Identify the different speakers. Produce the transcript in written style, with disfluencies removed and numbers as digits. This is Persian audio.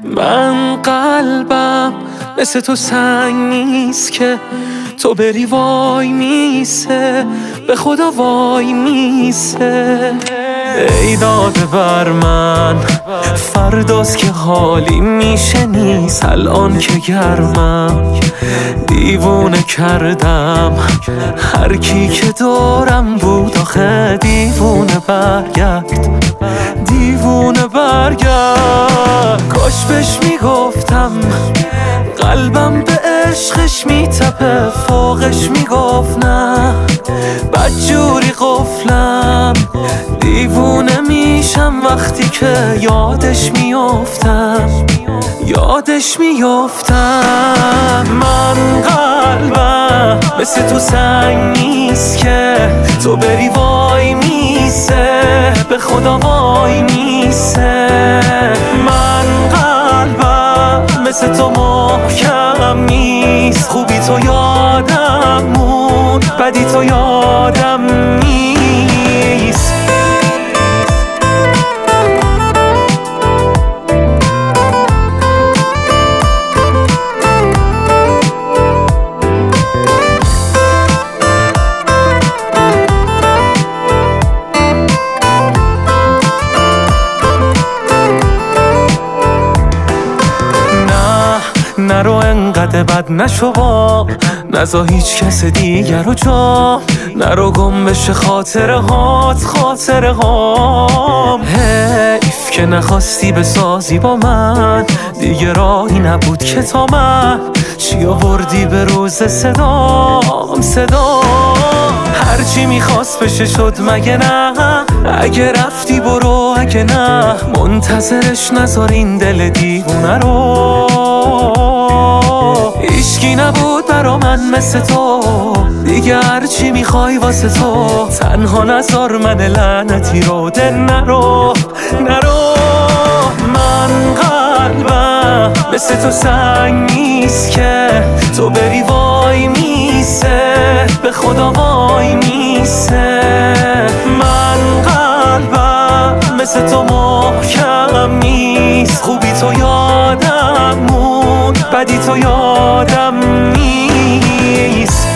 Speaker 1: من قلبم مثل تو سنگ نیست که تو بری وای میسه، به خدا وای میسه. ای داده بر من فرداست که حالی میشه نیست، الان که گرمم دیوونه کردم هر کی که دارم بود. آخه دیوونه برگرد، دیوونه برگرد. کاش بهش میگفتم قلبم به عشقش میتپه، فوقش میگفت نه بدجوری قفلم. دیوونه میشم وقتی که یادش میافتم، یادش میافتم. من قلبم مثل تو سنگ نیست که تو بری وای میسه، به خدا وای میسه. من قلبم مثل تو محکم نیست، خوبی تو یادم موند، بدی تو یادم نیست. نرو انقدر بد نشو با، نزا هیچ کس دیگر رو جا، نرو گم بشه خاطره هات، خاطره هام. حیف که نخواستی بسازی با من، دیگه راهی نبود که تا من چی آوردی به روز صدام، صدام. هرچی میخواست بشه شد مگه نه؟ اگه رفتی برو، اگه نه منتظرش نذار این دل دیوونه رو. هیچکی نبود برا من مثل تو، دیگه هرچی میخوای واسه تو. تنها نذار من لعنتی رو ده، نرو نرو. من قلبم مثل تو سنگ نیست که تو بری وای میسه، به خدا وای میسه. من قلبم مثل تو محکم نیست، خوبی تو یادم موند، بدی تو یادم نیست.